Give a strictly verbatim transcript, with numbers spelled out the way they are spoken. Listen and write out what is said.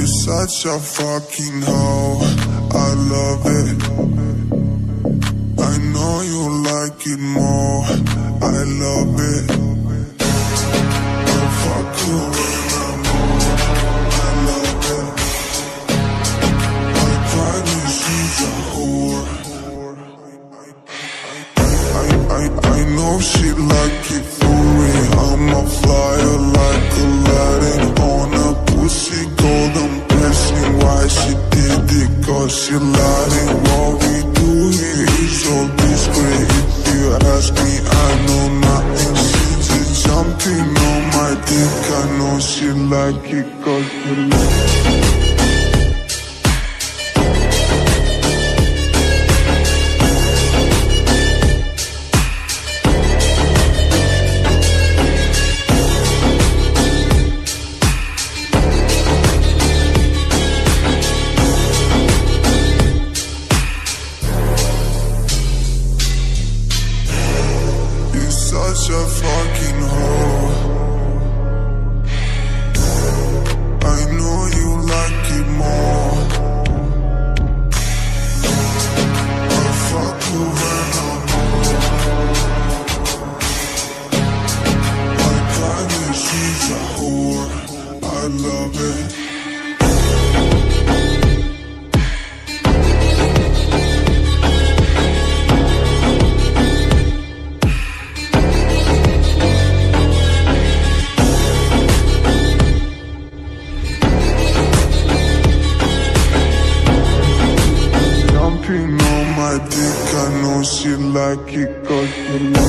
such a fucking hoe, I love it. I know you like it more, I love it. I fuck you when I'm on, I love it. I cry when she's a whore. I, I, I know she like it for me. I'm a flyer like Aladdin on a pussy golden blessing. Why she did it? Cause she lying. What we do here is so discreet. If you ask me, I know nothing. She just jumping on my dick. I know she like it cause she like it. Such a fucking hoe. I know you like it more. I fuck you when I'm home. I cry when she's a whore. I love it. On my dick, I know she like it cause she like it.